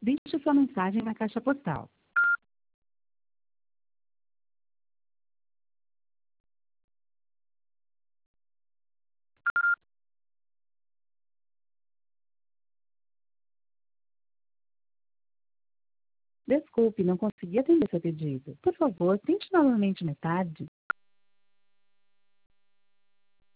Deixe sua mensagem na caixa postal. Desculpe, não consegui atender seu pedido. Por favor, tente novamente mais tarde.